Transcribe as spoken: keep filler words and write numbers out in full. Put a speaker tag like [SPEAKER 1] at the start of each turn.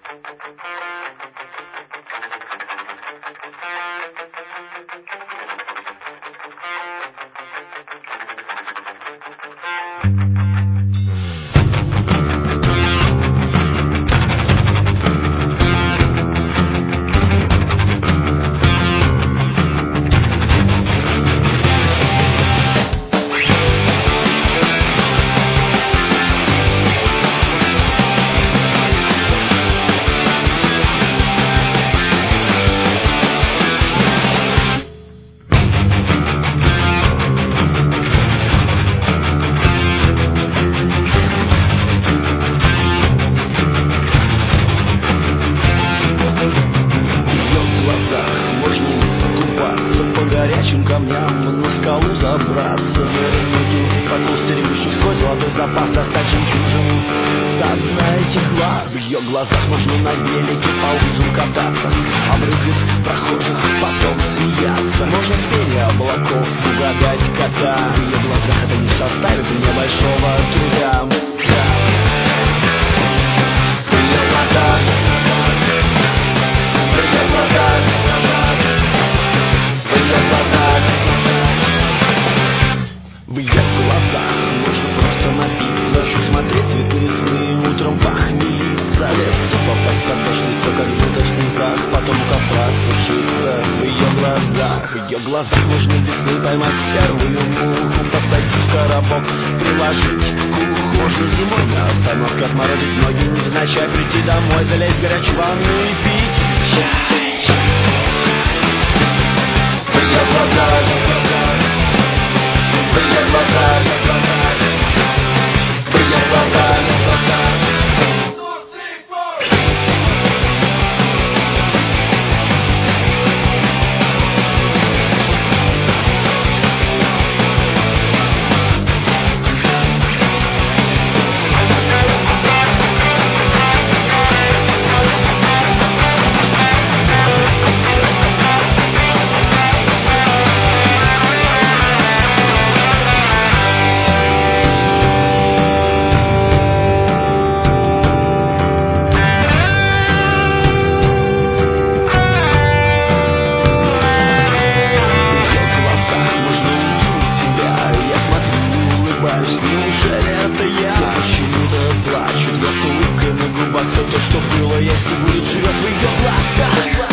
[SPEAKER 1] Камням на скалу забраться, по кустаревших свой золотой запас достать жемчужину стадно этих глаз. В ее глазах можно на гелике по лужам кататься, обрызгать прохожих, потом смеяться. Можно в перья облаков угадать кота. В ее глазах это не составит мне большого труда. В ее глазах, в ее глазах, в ее глазах, в ее глазах можно просто напиться, шут смотреть цветные сны, утром похмелиться, лезть попасть под дождь, лицо как будто в слезах, потом у костра сушиться. В ее глазах, в ее глазах можно весны поймать первую муху, посадить в коробок, приложить к уху. Можно зимой на остановке отморозить ноги, невзначай прийти домой, залезть в горячую ванну и пить чай. В ее глазах, в ее глазах, в ее глазах. Неужели это я? Все почему-то плачут, но с улыбкой на губах. Все то, что было, есть и будет, живет в ее глазах.